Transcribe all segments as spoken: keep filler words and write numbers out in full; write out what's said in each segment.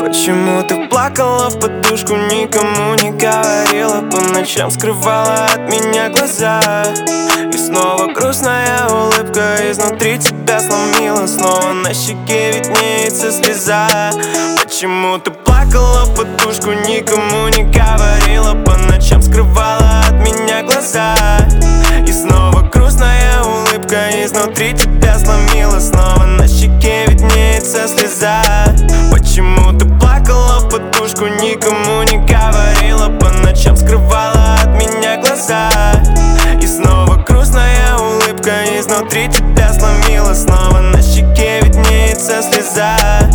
Почему ты плакала в подушку, никому не говорила, по ночам скрывала от меня глаза? И снова грустная улыбка изнутри тебя сломила, снова на щеке виднеется слеза. Почему ты плакала в подушку, никому не говорила, по ночам скрывала от меня глаза? И снова грустная улыбка изнутри тебя сломила, снова на щеке виднеется слеза. Почему ты плакала в подушку, никому не говорила, по ночам скрывала от меня глаза? И снова грустная улыбка изнутри тебя сломила, снова на щеке виднеется слеза.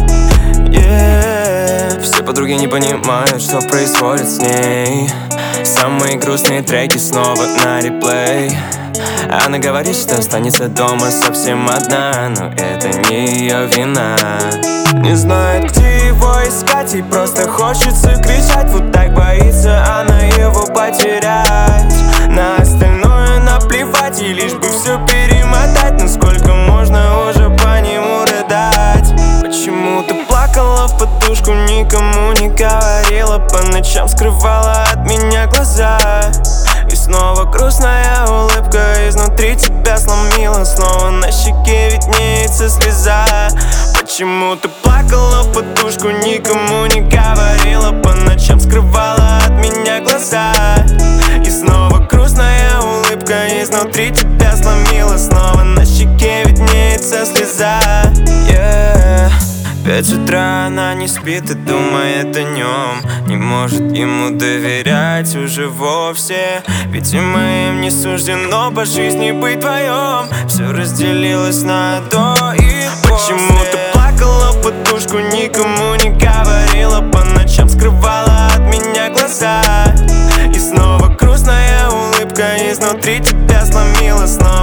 Yeah. Все подруги не понимают, что происходит с ней. Самые грустные треки снова на реплей. Она говорит, что останется дома совсем одна, но это не ее вина. Не знает, где его искать, ей просто хочется кричать. Вот так боится она его потерять. На остальное наплевать, ей лишь бы все перемотать. Но сколько можно уже по нему рыдать? Почему ты плакала в подушку, никому не говорила, по ночам скрывала от меня глаза? И снова грустная улыбка изнутри тебя сломила, снова на щеке виднеется слеза. Почему ты плакала в подушку, никому не говорила, по ночам скрывала от меня глаза? И снова грустная улыбка изнутри тебя сломила, снова на щеке виднеется слеза. Yeah. Пять утра она не спит и думает о нем, не может ему доверять уже вовсе. Ведь и моим не суждено по жизни быть вдвоем. Все разделилось на до и после. Почему ты плакала в подушку, никому не говорила, по ночам скрывала от меня глаза? И снова грустная улыбка изнутри тебя сломила, снова